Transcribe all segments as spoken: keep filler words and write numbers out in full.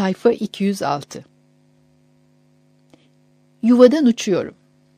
Sayfa iki yüz altı. Yuvadan uçuyorum.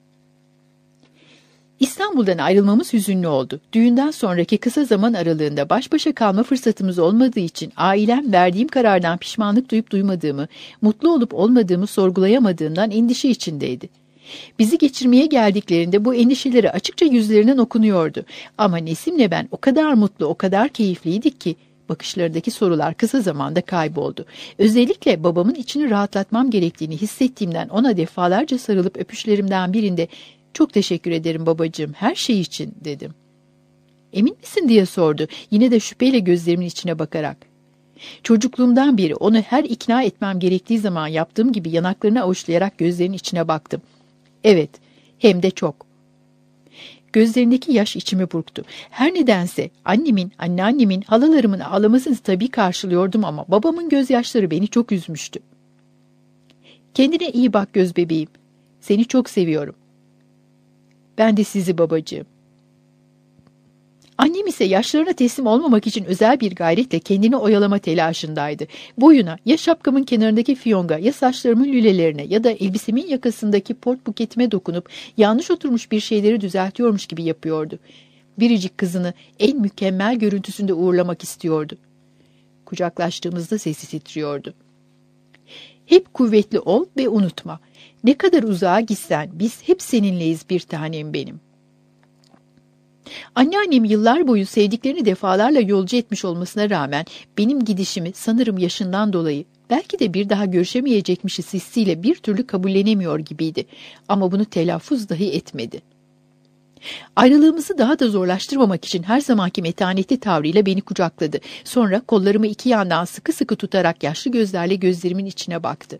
İstanbul'dan ayrılmamız hüzünlü oldu. Düğünden sonraki kısa zaman aralığında baş başa kalma fırsatımız olmadığı için ailem verdiğim karardan pişmanlık duyup duymadığımı, mutlu olup olmadığımı sorgulayamadığından endişe içindeydi. Bizi geçirmeye geldiklerinde bu endişeleri açıkça yüzlerinden okunuyordu. Ama Nesim'le ben o kadar mutlu, o kadar keyifliydik ki bakışlarındaki sorular kısa zamanda kayboldu. Özellikle babamın içini rahatlatmam gerektiğini hissettiğimden ona defalarca sarılıp öpüşlerimden birinde "Çok teşekkür ederim babacığım, her şey için," dedim. "Emin misin?" diye sordu, yine de şüpheyle gözlerimin içine bakarak. Çocukluğumdan beri onu her ikna etmem gerektiği zaman yaptığım gibi yanaklarını avuçlayarak gözlerinin içine baktım. "Evet, hem de çok." Gözlerindeki yaş içimi burktu. Her nedense annemin, anneannemin, halalarımın ağlamasını tabii karşılıyordum ama babamın gözyaşları beni çok üzmüştü. "Kendine iyi bak göz bebeğim. Seni çok seviyorum." "Ben de sizi babacığım." Annem ise yaşlarına teslim olmamak için özel bir gayretle kendini oyalama telaşındaydı. Boyuna, ya şapkamın kenarındaki fiyonga, ya saçlarımın lülelerine ya da elbisemin yakasındaki port buketime dokunup yanlış oturmuş bir şeyleri düzeltiyormuş gibi yapıyordu. Biricik kızını en mükemmel görüntüsünde uğurlamak istiyordu. Kucaklaştığımızda sesi titriyordu. "Hep kuvvetli ol ve unutma. Ne kadar uzağa gitsen biz hep seninleyiz bir tanem benim." Anneannem yıllar boyu sevdiklerini defalarla yolcu etmiş olmasına rağmen benim gidişimi sanırım yaşından dolayı, belki de bir daha görüşemeyecekmişiz hissiyle bir türlü kabullenemiyor gibiydi. Ama bunu telaffuz dahi etmedi. Ayrılığımızı daha da zorlaştırmamak için her zamanki metanetli tavrıyla beni kucakladı. Sonra kollarımı iki yandan sıkı sıkı tutarak yaşlı gözlerle gözlerimin içine baktı.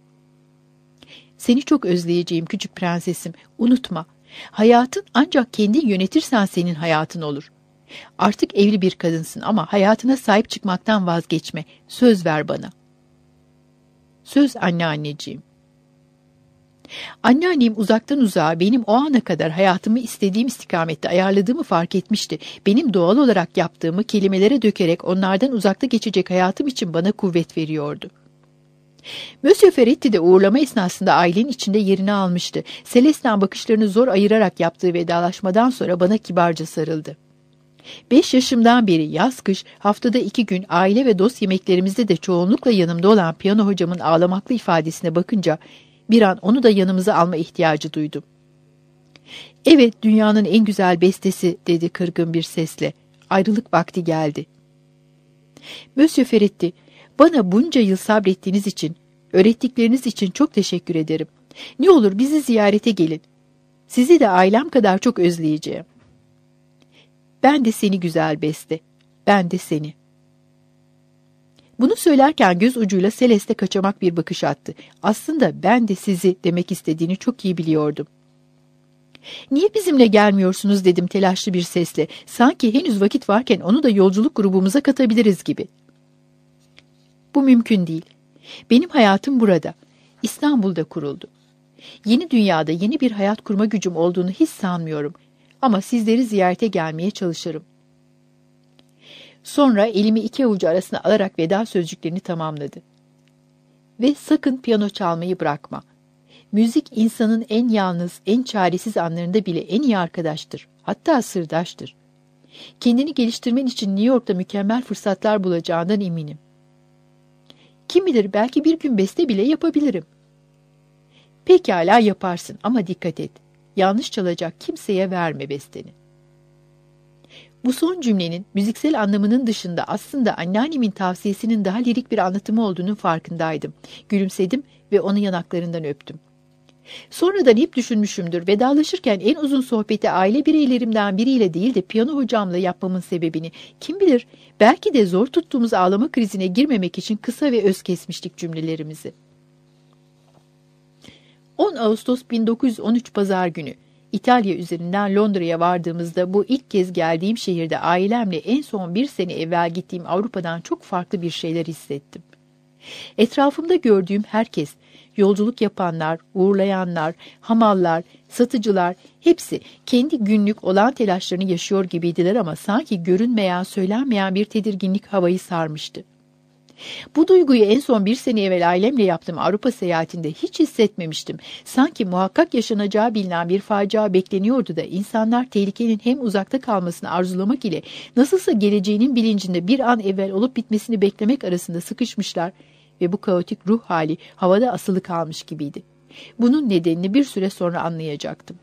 "Seni çok özleyeceğim küçük prensesim. Unutma. Hayatın ancak kendin yönetirsen senin hayatın olur. Artık evli bir kadınsın ama hayatına sahip çıkmaktan vazgeçme. Söz ver bana." "Söz anneanneciğim." Anneannem uzaktan uzağa benim o ana kadar hayatımı istediğim istikamette ayarladığımı fark etmişti. Benim doğal olarak yaptığımı kelimelere dökerek onlardan uzakta geçecek hayatım için bana kuvvet veriyordu. Monsieur Ferretti de uğurlama esnasında ailenin içinde yerini almıştı. Celestin bakışlarını zor ayırarak yaptığı vedalaşmadan sonra bana kibarca sarıldı. Beş yaşımdan beri yaz kış haftada iki gün aile ve dost yemeklerimizde de çoğunlukla yanımda olan piyano hocamın ağlamaklı ifadesine bakınca bir an onu da yanımıza alma ihtiyacı duydum. "Evet, dünyanın en güzel bestesi," dedi kırgın bir sesle. "Ayrılık vakti geldi." "Monsieur Ferretti, bana bunca yıl sabrettiğiniz için, öğrettikleriniz için çok teşekkür ederim. Ne olur bizi ziyarete gelin. Sizi de ailem kadar çok özleyeceğim." "Ben de seni güzel beste, ben de seni." Bunu söylerken göz ucuyla Celeste kaçamak bir bakış attı. Aslında "ben de sizi" demek istediğini çok iyi biliyordum. "Niye bizimle gelmiyorsunuz?" dedim telaşlı bir sesle. Sanki henüz vakit varken onu da yolculuk grubumuza katabiliriz gibi. "Bu mümkün değil. Benim hayatım burada. İstanbul'da kuruldu. Yeni dünyada yeni bir hayat kurma gücüm olduğunu hiç sanmıyorum. Ama sizleri ziyarete gelmeye çalışırım." Sonra elimi iki avucu arasına alarak veda sözcüklerini tamamladı. "Ve sakın piyano çalmayı bırakma. Müzik insanın en yalnız, en çaresiz anlarında bile en iyi arkadaştır. Hatta sırdaştır. Kendini geliştirmen için New York'ta mükemmel fırsatlar bulacağından eminim. Kim bilir, belki bir gün beste bile yapabilirim." "Pekala yaparsın ama dikkat et. Yanlış çalacak kimseye verme besteni." Bu son cümlenin müziksel anlamının dışında aslında anneannemin tavsiyesinin daha lirik bir anlatımı olduğunun farkındaydım. Gülümsedim ve onu yanaklarından öptüm. Sonradan hep düşünmüşümdür, vedalaşırken en uzun sohbeti aile bireylerimden biriyle değil de piyano hocamla yapmamın sebebini. Kim bilir, belki de zor tuttuğumuz ağlama krizine girmemek için kısa ve öz kesmiştik cümlelerimizi. on Ağustos bin dokuz yüz on üç Pazar günü. İtalya üzerinden Londra'ya vardığımızda bu ilk kez geldiğim şehirde ailemle en son bir sene evvel gittiğim Avrupa'dan çok farklı bir şeyler hissettim. Etrafımda gördüğüm herkes, yolculuk yapanlar, uğurlayanlar, hamallar, satıcılar, hepsi kendi günlük olan telaşlarını yaşıyor gibiydiler ama sanki görünmeyen, söylenmeyen bir tedirginlik havayı sarmıştı. Bu duyguyu en son bir sene evvel ailemle yaptığım Avrupa seyahatinde hiç hissetmemiştim. Sanki muhakkak yaşanacağı bilinen bir facia bekleniyordu da insanlar tehlikenin hem uzakta kalmasını arzulamak ile nasılsa geleceğinin bilincinde bir an evvel olup bitmesini beklemek arasında sıkışmışlar ve bu kaotik ruh hali havada asılı kalmış gibiydi. Bunun nedenini bir süre sonra anlayacaktım.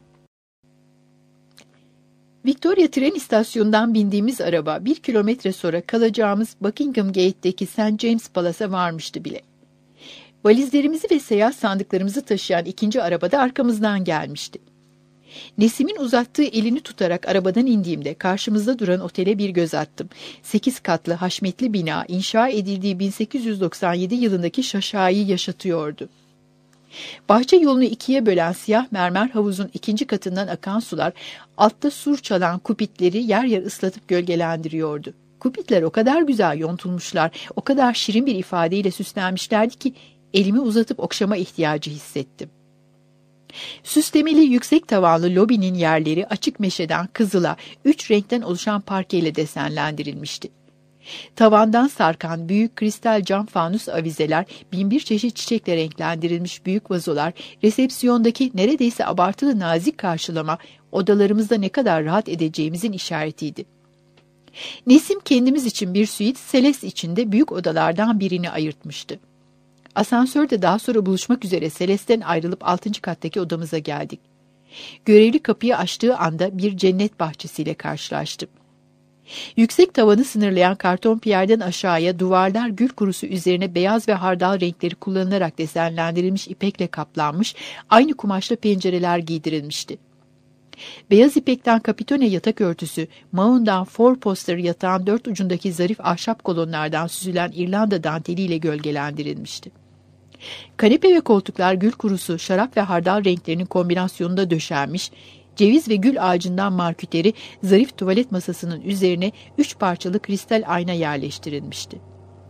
Victoria tren istasyonundan bindiğimiz araba bir kilometre sonra kalacağımız Buckingham Gate'deki Saint James Palace'a varmıştı bile. Valizlerimizi ve seyahat sandıklarımızı taşıyan ikinci araba da arkamızdan gelmişti. Nesim'in uzattığı elini tutarak arabadan indiğimde karşımızda duran otele bir göz attım. Sekiz katlı haşmetli bina inşa edildiği bin sekiz yüz doksan yedi yılındaki şaşayı yaşatıyordu. Bahçe yolunu ikiye bölen siyah mermer havuzun ikinci katından akan sular, altta sur çalan kupitleri yer yer ıslatıp gölgelendiriyordu. Kupitler o kadar güzel yontulmuşlar, o kadar şirin bir ifadeyle süslenmişlerdi ki elimi uzatıp okşama ihtiyacı hissettim. Süslemeli yüksek tavanlı lobinin yerleri açık meşeden kızıla, üç renkten oluşan parkeyle desenlendirilmişti. Tavandan sarkan büyük kristal cam fanus avizeler, binbir çeşit çiçekle renklendirilmiş büyük vazolar, resepsiyondaki neredeyse abartılı nazik karşılama, odalarımızda ne kadar rahat edeceğimizin işaretiydi. Nesim kendimiz için bir süit, Seles içinde büyük odalardan birini ayırtmıştı. Asansörde daha sonra buluşmak üzere Seles'ten ayrılıp altıncı kattaki odamıza geldik. Görevli kapıyı açtığı anda bir cennet bahçesiyle karşılaştım. Yüksek tavanı sınırlayan karton piyerden aşağıya duvarlar gül kurusu üzerine beyaz ve hardal renkleri kullanılarak desenlendirilmiş ipekle kaplanmış, aynı kumaşla pencereler giydirilmişti. Beyaz ipekten kapitone yatak örtüsü, mağundan four poster yatağın dört ucundaki zarif ahşap kolonlardan süzülen İrlanda danteliyle gölgelendirilmişti. Kanepe ve koltuklar gül kurusu, şarap ve hardal renklerinin kombinasyonunda döşenmiş, ceviz ve gül ağacından marküteri zarif tuvalet masasının üzerine üç parçalı kristal ayna yerleştirilmişti.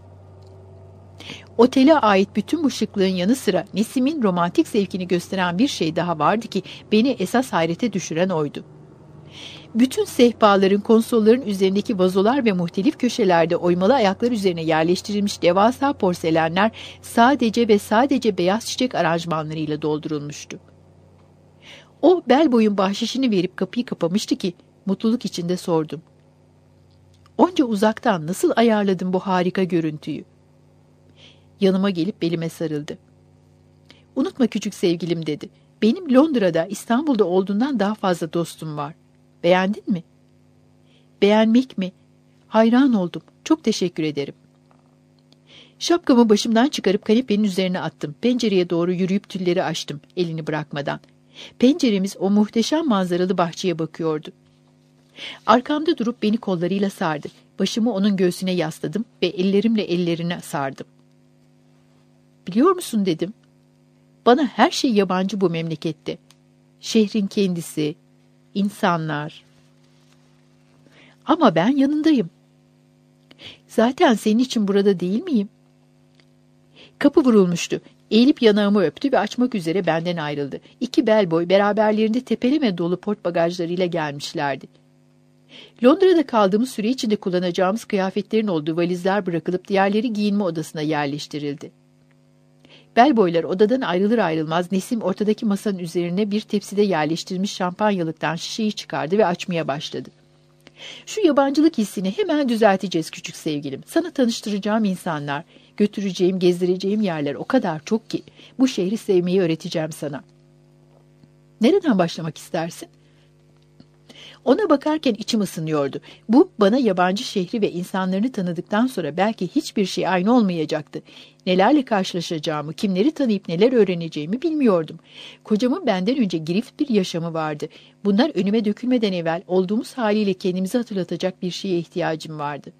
Otele ait bütün bu şıklığın yanı sıra Nesim'in romantik zevkini gösteren bir şey daha vardı ki beni esas hayrete düşüren oydu. Bütün sehpaların, konsolların üzerindeki vazolar ve muhtelif köşelerde oymalı ayaklar üzerine yerleştirilmiş devasa porselenler sadece ve sadece beyaz çiçek aranjmanlarıyla doldurulmuştu. O bel boyun bahşişini verip kapıyı kapamıştı ki mutluluk içinde sordum. Onca uzaktan nasıl ayarladın bu harika görüntüyü? Yanıma gelip belime sarıldı. Unutma küçük sevgilim dedi. Benim Londra'da, İstanbul'da olduğundan daha fazla dostum var. Beğendin mi? Beğenmek mi? Hayran oldum. Çok teşekkür ederim. Şapkamı başımdan çıkarıp kanepenin üzerine attım. Pencereye doğru yürüyüp tülleri açtım, elini bırakmadan. Penceremiz o muhteşem manzaralı bahçeye bakıyordu. Arkamda durup beni kollarıyla sardı. Başımı onun göğsüne yasladım ve ellerimle ellerine sardım. Biliyor musun dedim. Bana her şey yabancı bu memlekette. Şehrin kendisi, insanlar. Ama ben yanındayım. Zaten senin için burada değil miyim? Kapı vurulmuştu. Eğilip yanağımı öptü ve açmak üzere benden ayrıldı. İki bellboy beraberlerinde tepeleme dolu port bagajlarıyla gelmişlerdi. Londra'da kaldığımız süre içinde kullanacağımız kıyafetlerin olduğu valizler bırakılıp diğerleri giyinme odasına yerleştirildi. Bellboylar odadan ayrılır ayrılmaz Nesim ortadaki masanın üzerine bir tepside yerleştirilmiş şampanyalıktan şişeyi çıkardı ve açmaya başladı. Şu yabancılık hissini hemen düzelteceğiz küçük sevgilim. Sana tanıştıracağım insanlar, götüreceğim, gezdireceğim yerler o kadar çok ki bu şehri sevmeyi öğreteceğim sana. Nereden başlamak istersin? Ona bakarken içim ısınıyordu. Bu bana yabancı şehri ve insanlarını tanıdıktan sonra belki hiçbir şey aynı olmayacaktı. Nelerle karşılaşacağımı, kimleri tanıyıp neler öğreneceğimi bilmiyordum. Kocamın benden önce girift bir yaşamı vardı. Bunlar önüme dökülmeden evvel olduğumuz haliyle kendimizi hatırlatacak bir şeye ihtiyacım vardı.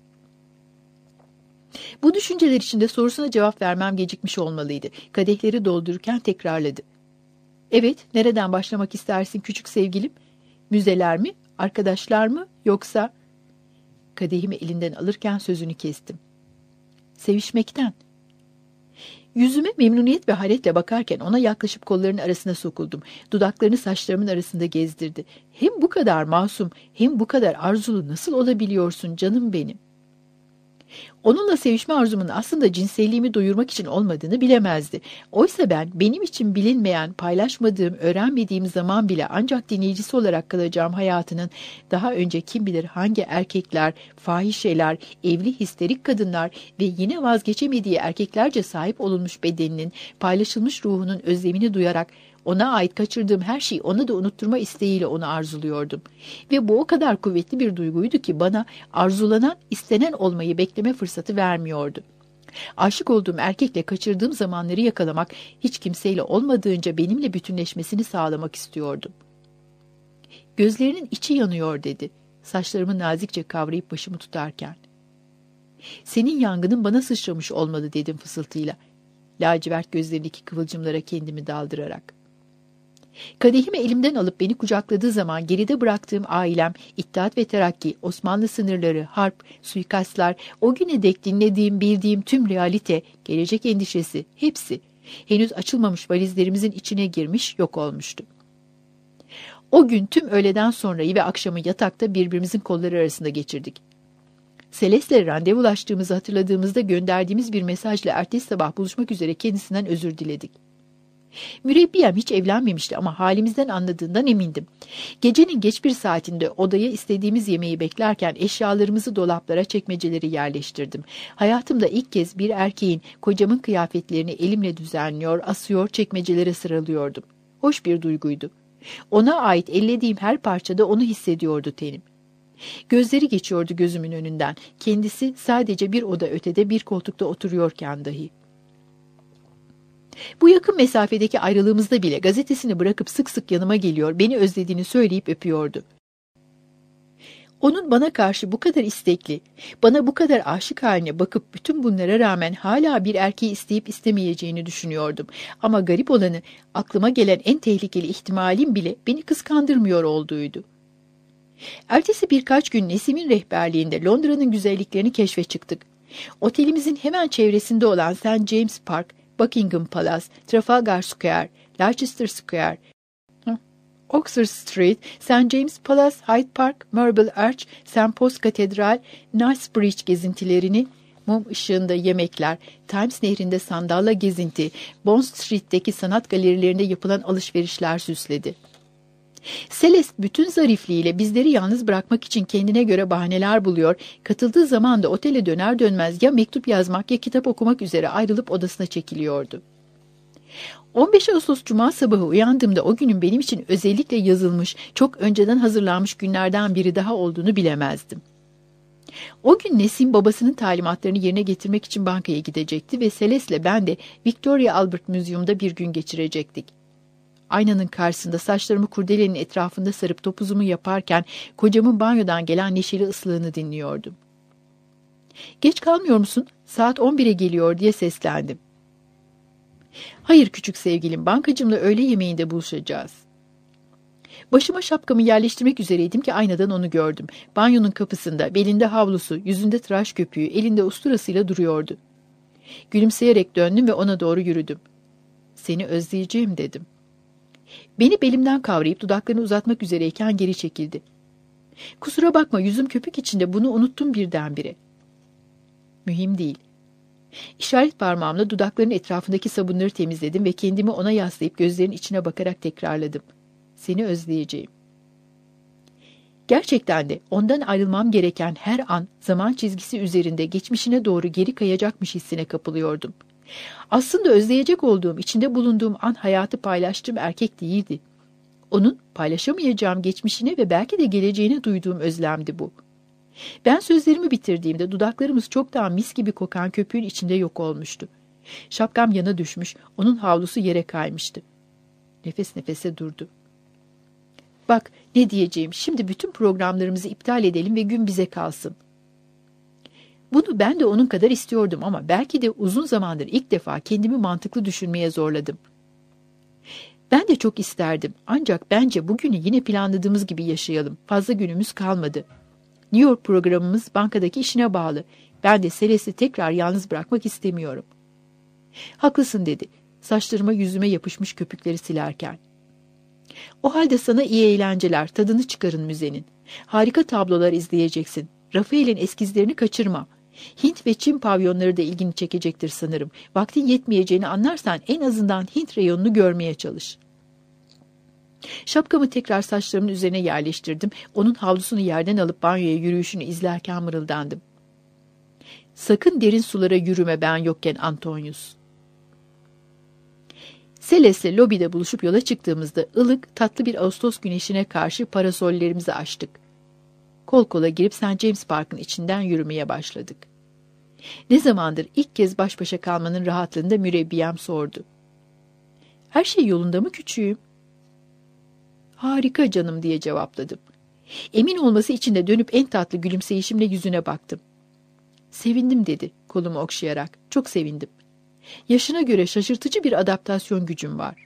Bu düşünceler içinde sorusuna cevap vermem gecikmiş olmalıydı. Kadehleri doldururken tekrarladı. Evet, nereden başlamak istersin küçük sevgilim? Müzeler mi, arkadaşlar mı, yoksa... Kadehimi elinden alırken sözünü kestim. Sevişmekten. Yüzüme memnuniyet ve hayretle bakarken ona yaklaşıp kollarının arasına sokuldum. Dudaklarını saçlarımın arasında gezdirdi. Hem bu kadar masum, hem bu kadar arzulu nasıl olabiliyorsun canım benim? Onunla sevişme arzumun aslında cinselliğimi doyurmak için olmadığını bilemezdi. Oysa ben benim için bilinmeyen, paylaşmadığım, öğrenmediğim zaman bile ancak dinleyicisi olarak kalacağım hayatının daha önce kim bilir hangi erkekler, fahişeler, evli histerik kadınlar ve yine vazgeçemediği erkeklerce sahip olunmuş bedeninin, paylaşılmış ruhunun özlemini duyarak ona ait kaçırdığım her şeyi ona da unutturma isteğiyle onu arzuluyordum. Ve bu o kadar kuvvetli bir duyguydu ki bana arzulanan, istenen olmayı bekleme fırsatı vermiyordu. Aşık olduğum erkekle kaçırdığım zamanları yakalamak, hiç kimseyle olmadığınca benimle bütünleşmesini sağlamak istiyordum. Gözlerinin içi yanıyor dedi, saçlarımı nazikçe kavrayıp başımı tutarken. Senin yangının bana sıçramış olmalı dedim fısıltıyla, lacivert gözlerindeki kıvılcımlara kendimi daldırarak. Kadehimi elimden alıp beni kucakladığı zaman geride bıraktığım ailem, İttihat ve Terakki, Osmanlı sınırları, harp, suikastlar, o güne dek dinlediğim, bildiğim tüm realite, gelecek endişesi, hepsi henüz açılmamış valizlerimizin içine girmiş, yok olmuştu. O gün tüm öğleden sonrayı ve akşamı yatakta birbirimizin kolları arasında geçirdik. Celeste'le randevulaştığımızı hatırladığımızda gönderdiğimiz bir mesajla ertesi sabah buluşmak üzere kendisinden özür diledik. Mürebbiyem hiç evlenmemişti ama halimizden anladığından emindim. Gecenin geç bir saatinde odaya istediğimiz yemeği beklerken eşyalarımızı dolaplara, çekmecelere yerleştirdim. Hayatımda ilk kez bir erkeğin, kocamın kıyafetlerini elimle düzenliyor, asıyor, çekmecelere sıralıyordum. Hoş bir duyguydu. Ona ait ellediğim her parçada onu hissediyordu tenim. Gözleri geçiyordu gözümün önünden. Kendisi sadece bir oda ötede bir koltukta oturuyorken dahi. Bu yakın mesafedeki ayrılığımızda bile gazetesini bırakıp sık sık yanıma geliyor, beni özlediğini söyleyip öpüyordu. Onun bana karşı bu kadar istekli, bana bu kadar aşık haline bakıp bütün bunlara rağmen hala bir erkeği isteyip istemeyeceğini düşünüyordum. Ama garip olanı, aklıma gelen en tehlikeli ihtimalim bile beni kıskandırmıyor olduğuydu. Ertesi birkaç gün Nesim'in rehberliğinde Londra'nın güzelliklerini keşfe çıktık. Otelimizin hemen çevresinde olan Saint James Park, Buckingham Palace, Trafalgar Square, Leicester Square, Oxford Street, Saint James Palace, Hyde Park, Marble Arch, Saint Paul's Cathedral, Knightsbridge gezintilerini, mum ışığında yemekler, Thames Nehri'nde sandalla gezinti, Bond Street'teki sanat galerilerinde yapılan alışverişler süsledi. Celeste bütün zarifliğiyle bizleri yalnız bırakmak için kendine göre bahaneler buluyor, katıldığı zaman da otele döner dönmez ya mektup yazmak ya kitap okumak üzere ayrılıp odasına çekiliyordu. on beş Ağustos Cuma sabahı uyandığımda o günün benim için özellikle yazılmış, çok önceden hazırlanmış günlerden biri daha olduğunu bilemezdim. O gün Nesim babasının talimatlarını yerine getirmek için bankaya gidecekti ve Celeste'le ben de Victoria Albert Museum'da bir gün geçirecektik. Aynanın karşısında saçlarımı kurdelenin etrafında sarıp topuzumu yaparken kocamın banyodan gelen neşeli ıslığını dinliyordum. "Geç kalmıyor musun? Saat on bire geliyor," diye seslendim. "Hayır küçük sevgilim, bankacımla öğle yemeğinde buluşacağız." Başıma şapkamı yerleştirmek üzereydim ki aynadan onu gördüm. Banyonun kapısında, belinde havlusu, yüzünde tıraş köpüğü, elinde usturasıyla duruyordu. Gülümseyerek döndüm ve ona doğru yürüdüm. "Seni özleyeceğim," dedim. Beni belimden kavrayıp dudaklarını uzatmak üzereyken geri çekildi. "Kusura bakma, yüzüm köpük içinde, bunu unuttum birdenbire." "Mühim değil." İşaret parmağımla dudaklarının etrafındaki sabunları temizledim ve kendimi ona yaslayıp gözlerinin içine bakarak tekrarladım. "Seni özleyeceğim." Gerçekten de ondan ayrılmam gereken her an zaman çizgisi üzerinde geçmişine doğru geri kayacakmış hissine kapılıyordum. Aslında özleyecek olduğum, içinde bulunduğum an hayatı paylaştığım erkek değildi. Onun paylaşamayacağım geçmişine ve belki de geleceğine duyduğum özlemdi bu. Ben sözlerimi bitirdiğimde dudaklarımız çoktan mis gibi kokan köpüğün içinde yok olmuştu. Şapkam yana düşmüş, onun havlusu yere kaymıştı. Nefes nefese durdu. "Bak ne diyeceğim, şimdi bütün programlarımızı iptal edelim ve gün bize kalsın." Bunu ben de onun kadar istiyordum ama belki de uzun zamandır ilk defa kendimi mantıklı düşünmeye zorladım. Ben de çok isterdim, ancak bence bugünü yine planladığımız gibi yaşayalım. Fazla günümüz kalmadı. New York programımız bankadaki işine bağlı. Ben de Celeste'i tekrar yalnız bırakmak istemiyorum. "Haklısın," dedi, saçlarıma yüzüme yapışmış köpükleri silerken. "O halde sana iyi eğlenceler, tadını çıkarın müzenin. Harika tablolar izleyeceksin. Rafael'in eskizlerini kaçırma. Hint ve Çin pavyonları da ilgini çekecektir sanırım. Vaktin yetmeyeceğini anlarsan en azından Hint reyonunu görmeye çalış. Şapkamı tekrar saçlarımın üzerine yerleştirdim. Onun havlusunu yerden alıp banyoya yürüyüşünü izlerken mırıldandım. Sakın derin sulara yürüme ben yokken Antonius. Celes'le lobide buluşup yola çıktığımızda ılık, tatlı bir Ağustos güneşine karşı parasollerimizi açtık. Kol kola girip Saint James Park'ın içinden yürümeye başladık. Ne zamandır ilk kez baş başa kalmanın rahatlığında mürebbiyem sordu. Her şey yolunda mı küçüğüm? Harika canım diye cevapladım. Emin olması için de dönüp en tatlı gülümseyişimle yüzüne baktım. Sevindim dedi kolumu okşayarak. Çok sevindim. Yaşına göre şaşırtıcı bir adaptasyon gücüm var.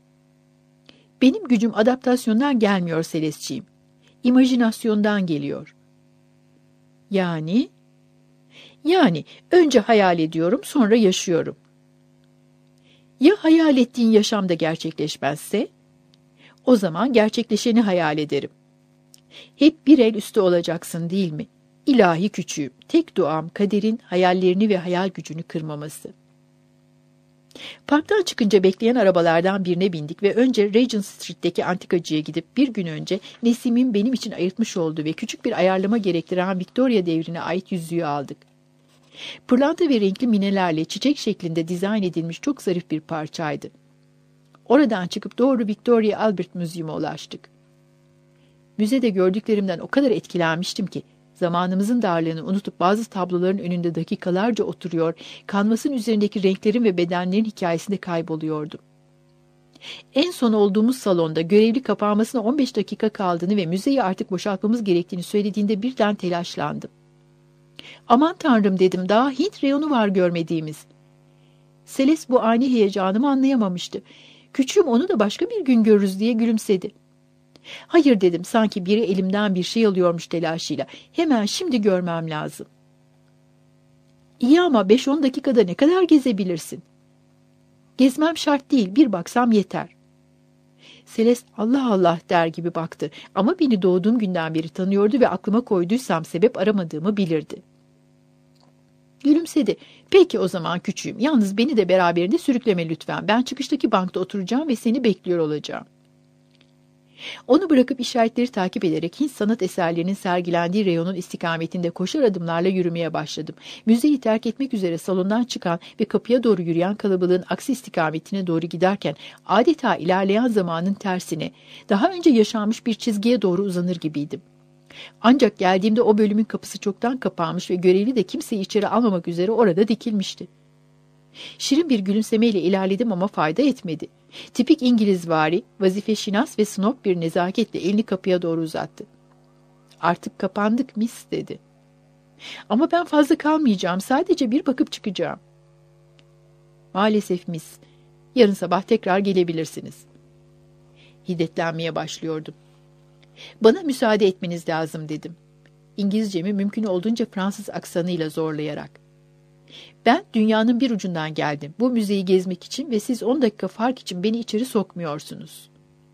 Benim gücüm adaptasyondan gelmiyor Celesciğim. İmajinasyondan geliyor. Yani? Yani önce hayal ediyorum, sonra yaşıyorum. Ya hayal ettiğin yaşamda gerçekleşmezse? O zaman gerçekleşeni hayal ederim. Hep bir el üstü olacaksın değil mi? İlahi küçüğüm, tek duam kaderin hayallerini ve hayal gücünü kırmaması. Parktan çıkınca bekleyen arabalardan birine bindik ve önce Regent Street'teki antikacıya gidip bir gün önce Nesim'in benim için ayırtmış olduğu ve küçük bir ayarlama gerektiren Victoria devrine ait yüzüğü aldık. Pırlanta ve renkli minelerle çiçek şeklinde dizayn edilmiş çok zarif bir parçaydı. Oradan çıkıp doğru Victoria Albert Müzesi'ne ulaştık. Müzede gördüklerimden o kadar etkilenmiştim ki, zamanımızın darlığını unutup bazı tabloların önünde dakikalarca oturuyor, kanvasın üzerindeki renklerin ve bedenlerin hikayesinde kayboluyordum. En son olduğumuz salonda görevli kapanmasına on beş dakika kaldığını ve müzeyi artık boşaltmamız gerektiğini söylediğinde birden telaşlandım. Aman tanrım dedim, daha Hint reyonu var görmediğimiz. Seles bu ani heyecanımı anlayamamıştı. Küçüğüm onu da başka bir gün görürüz diye gülümsedi. Hayır dedim, sanki biri elimden bir şey alıyormuş telaşıyla. Hemen şimdi görmem lazım. İyi ama beş on dakikada ne kadar gezebilirsin? Gezmem şart değil, bir baksam yeter. Seles Allah Allah der gibi baktı ama beni doğduğum günden beri tanıyordu ve aklıma koyduysam sebep aramadığımı bilirdi. Gülümsedi. Peki o zaman küçüğüm, yalnız beni de beraberinde sürükleme lütfen. Ben çıkıştaki bankta oturacağım ve seni bekliyor olacağım. Onu bırakıp işaretleri takip ederek Hint sanat eserlerinin sergilendiği reyonun istikametinde koşar adımlarla yürümeye başladım. Müzeyi terk etmek üzere salondan çıkan ve kapıya doğru yürüyen kalabalığın aksi istikametine doğru giderken adeta ilerleyen zamanın tersine, daha önce yaşanmış bir çizgiye doğru uzanır gibiydim. Ancak geldiğimde o bölümün kapısı çoktan kapanmış ve görevli de kimseyi içeri almamak üzere orada dikilmişti. Şirin bir gülümsemeyle ilerledim ama fayda etmedi. Tipik İngilizvari, vazifeşinas ve snob bir nezaketle elini kapıya doğru uzattı. Artık kapandık miss dedi. Ama ben fazla kalmayacağım, sadece bir bakıp çıkacağım. Maalesef miss, yarın sabah tekrar gelebilirsiniz. Hiddetlenmeye başlıyordum. Bana müsaade etmeniz lazım dedim. İngilizcemi mümkün olduğunca Fransız aksanıyla zorlayarak. Ben dünyanın bir ucundan geldim. Bu müzeyi gezmek için ve siz on dakika fark için beni içeri sokmuyorsunuz.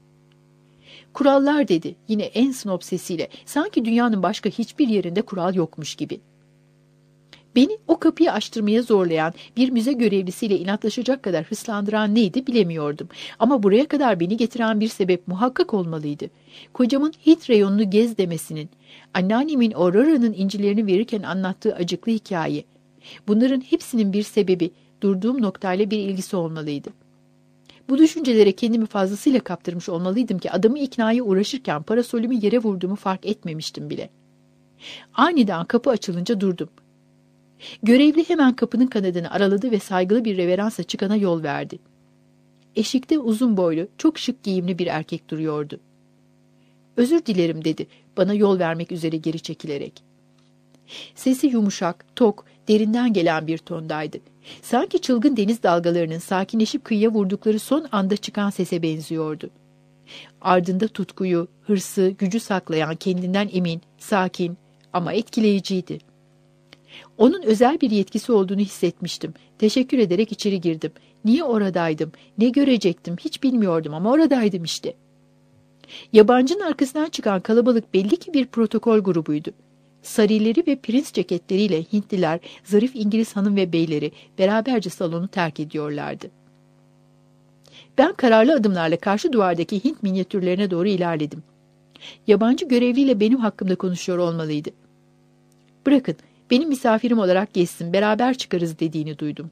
Kurallar dedi yine en snob sesiyle. Sanki dünyanın başka hiçbir yerinde kural yokmuş gibi. Beni o kapıyı açtırmaya zorlayan bir müze görevlisiyle inatlaşacak kadar hırslandıran neydi bilemiyordum. Ama buraya kadar beni getiren bir sebep muhakkak olmalıydı. Kocamın Hint reyonunu gez demesinin, anneannemin Aurora'nın incilerini verirken anlattığı acıklı hikaye. Bunların hepsinin bir sebebi, durduğum noktayla bir ilgisi olmalıydı. Bu düşüncelere kendimi fazlasıyla kaptırmış olmalıydım ki adamı iknaya uğraşırken parasolümü yere vurduğumu fark etmemiştim bile. Aniden kapı açılınca durdum. Görevli hemen kapının kanadını araladı ve saygılı bir reveransla çıkana yol verdi. Eşikte uzun boylu, çok şık giyimli bir erkek duruyordu. Özür dilerim dedi, bana yol vermek üzere geri çekilerek. Sesi yumuşak, tok, derinden gelen bir tondaydı. Sanki çılgın deniz dalgalarının sakinleşip kıyıya vurdukları son anda çıkan sese benziyordu. Ardında tutkuyu, hırsı, gücü saklayan kendinden emin, sakin ama etkileyiciydi. Onun özel bir yetkisi olduğunu hissetmiştim. Teşekkür ederek içeri girdim. Niye oradaydım, ne görecektim hiç bilmiyordum ama oradaydım işte. Yabancının arkasından çıkan kalabalık belli ki bir protokol grubuydu. Sarileri ve prens ceketleriyle Hintliler, zarif İngiliz hanım ve beyleri beraberce salonu terk ediyorlardı. Ben kararlı adımlarla karşı duvardaki Hint minyatürlerine doğru ilerledim. Yabancı görevliyle benim hakkımda konuşuyor olmalıydı. "Bırakın, benim misafirim olarak geçsin, beraber çıkarız" dediğini duydum.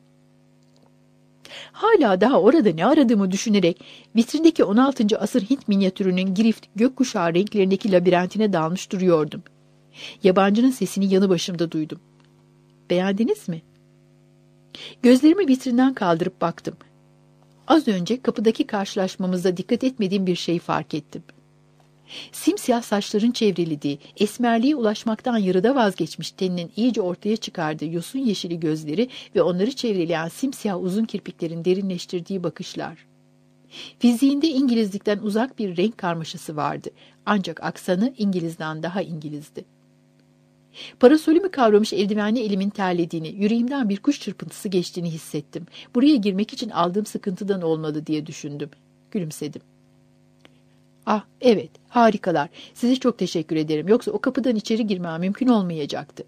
Hala daha orada ne aradığımı düşünerek vitrindeki on altıncı asır Hint minyatürünün girift, gökkuşağı renklerindeki labirentine dalmış duruyordum. Yabancının sesini yanı başımda duydum. "Beğendiniz mi?" Gözlerimi vitrinden kaldırıp baktım. Az önce kapıdaki karşılaşmamızda dikkat etmediğim bir şey fark ettim. Simsiyah saçların çevrildiği, esmerliğe ulaşmaktan yarıda vazgeçmiş teninin iyice ortaya çıkardığı yosun yeşili gözleri ve onları çevreleyen simsiyah uzun kirpiklerin derinleştirdiği bakışlar. Fiziğinde İngilizlikten uzak bir renk karmaşası vardı. Ancak aksanı İngiliz'den daha İngiliz'di. Parasolümü kavramış eldivenli elimin terlediğini, yüreğimden bir kuş çırpıntısı geçtiğini hissettim. Buraya girmek için aldığım sıkıntıdan olmalı diye düşündüm. Gülümsedim. "Ah, evet, harikalar. Size çok teşekkür ederim. Yoksa o kapıdan içeri girmem mümkün olmayacaktı.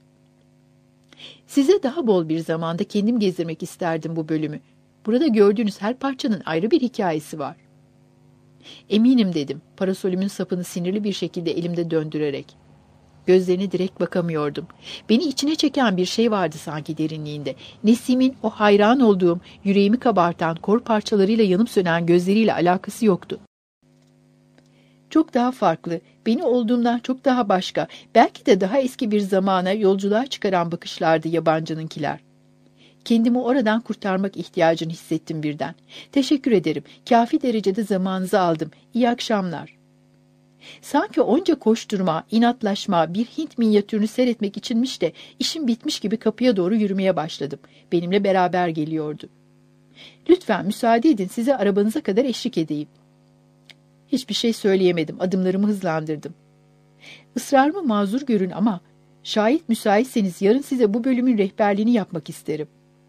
Size daha bol bir zamanda kendim gezdirmek isterdim bu bölümü. Burada gördüğünüz her parçanın ayrı bir hikayesi var." "Eminim" dedim, parasolümün sapını sinirli bir şekilde elimde döndürerek. Gözlerine direkt bakamıyordum. Beni içine çeken bir şey vardı sanki derinliğinde. Nesim'in o hayran olduğum, yüreğimi kabartan kor parçalarıyla yanıp sönen gözleriyle alakası yoktu. Çok daha farklı, beni olduğumdan çok daha başka, belki de daha eski bir zamana yolculuğa çıkaran bakışlardı yabancınınkiler. Kendimi oradan kurtarmak ihtiyacını hissettim birden. "Teşekkür ederim, kafi derecede zamanınızı aldım. İyi akşamlar." Sanki onca koşturma, inatlaşma, bir Hint minyatürünü seyretmek içinmiş de işim bitmiş gibi kapıya doğru yürümeye başladım. Benimle beraber geliyordu. "Lütfen müsaade edin, size arabanıza kadar eşlik edeyim." Hiçbir şey söyleyemedim, adımlarımı hızlandırdım. "Israrımı mazur görün ama şayet müsaitseniz yarın size bu bölümün rehberliğini yapmak isterim."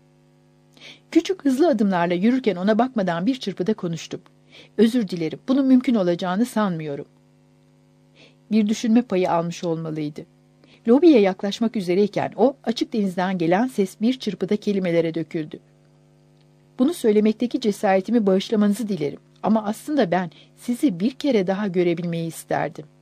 Küçük hızlı adımlarla yürürken ona bakmadan bir çırpıda konuştum. "Özür dilerim, bunun mümkün olacağını sanmıyorum." Bir düşünme payı almış olmalıydı. Lobiye yaklaşmak üzereyken o açık denizden gelen ses bir çırpıda kelimelere döküldü. "Bunu söylemekteki cesaretimi bağışlamanızı dilerim ama aslında ben sizi bir kere daha görebilmeyi isterdim."